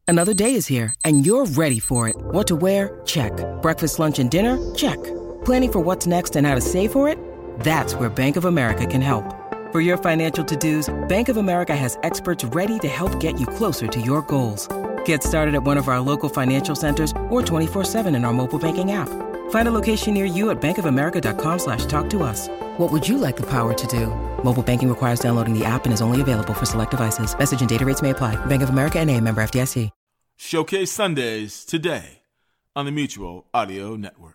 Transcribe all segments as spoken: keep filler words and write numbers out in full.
Another day is here, and you're ready for it. What to wear? Check. Breakfast, lunch, and dinner? Check. Planning for what's next and how to save for it? That's where Bank of America can help. For your financial to-dos, Bank of America has experts ready to help get you closer to your goals. Get started at one of our local financial centers or twenty-four seven in our mobile banking app. Find a location near you at bankofamerica.com slash talk to us. What would you like the power to do? Mobile banking requires downloading the app and is only available for select devices. Message and data rates may apply. Bank of America N A, member F D I C. Showcase Sundays today on the Mutual Audio Network.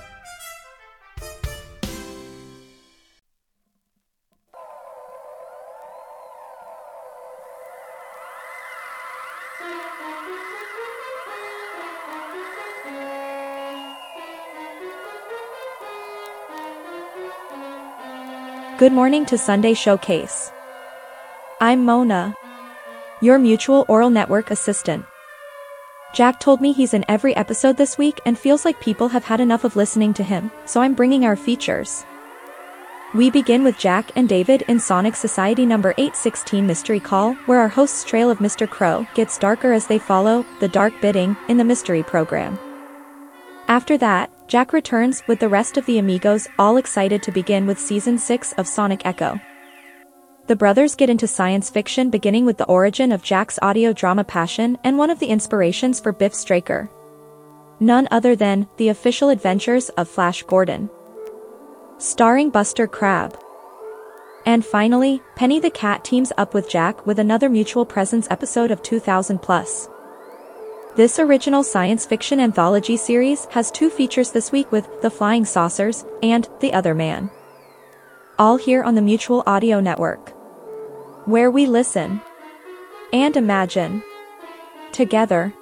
Good morning to Sunday Showcase. I'm Mona, your Mutual Oral Network assistant. Jack told me he's in every episode this week and feels like people have had enough of listening to him, so I'm bringing our features. We begin with Jack and David in Sonic Society number eight sixteen Mystery Call, where our host's trail of Mister Crow gets darker as they follow the dark bidding in the mystery program. After that, Jack returns with the rest of the amigos, all excited to begin with Season six of Sonic Echo. The brothers get into science fiction, beginning with the origin of Jack's audio drama passion and one of the inspirations for Biff Straker. None other than The Official Adventures of Flash Gordon, starring Buster Crabbe. And finally, Penny the Cat teams up with Jack with another Mutual Presence episode of two thousand plus. This original science fiction anthology series has two features this week with The Flying Saucers and The Other Man. All here on the Mutual Audio Network, where we listen and imagine together.